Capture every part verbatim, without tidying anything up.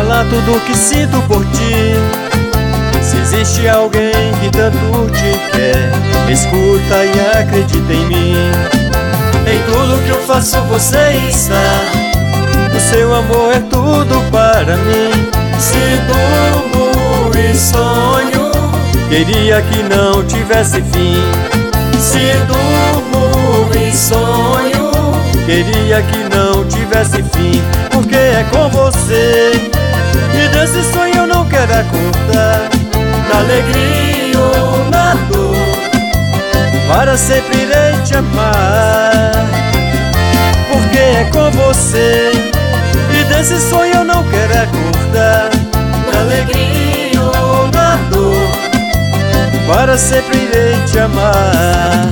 falar tudo que sinto por ti. Se existe alguém que tanto te quer, escuta e acredita em mim. Em tudo que eu faço você está. O seu amor é tudo para mim. Se durmo e sonho, queria que não tivesse fim. Se durmo e sonho, queria que não tivesse fim. Porque é com você, e desse sonho eu não quero acordar. Na alegria ou na dor, para sempre irei te amar. Porque é com você, e desse sonho eu não quero acordar. Na alegria ou na dor, para sempre irei te amar.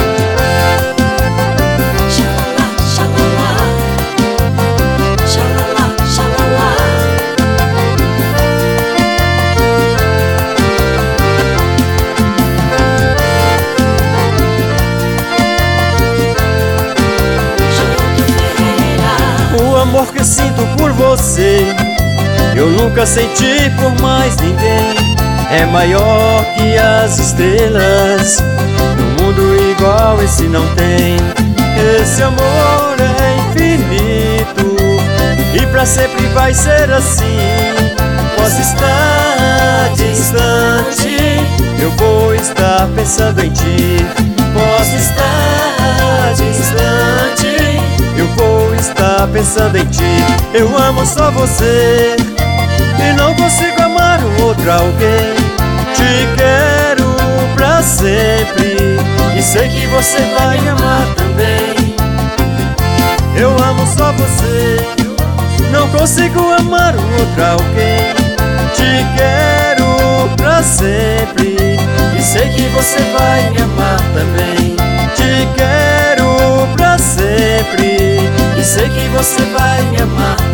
O amor que sinto por você, eu nunca senti por mais ninguém. É maior que as estrelas, no mundo igual esse não tem. Esse amor é infinito, e pra sempre vai ser assim. Posso estar distante, eu vou estar pensando em ti. Posso estar distante, eu vou estar pensando em ti. Eu amo só você, e não consigo amar um outro alguém. Te quero pra sempre, e sei que você vai me amar também. Eu amo só você, não consigo amar um outro alguém. Te quero pra sempre, e sei que você vai me amar também. Te quero pra sempre, e sei que você vai me amar.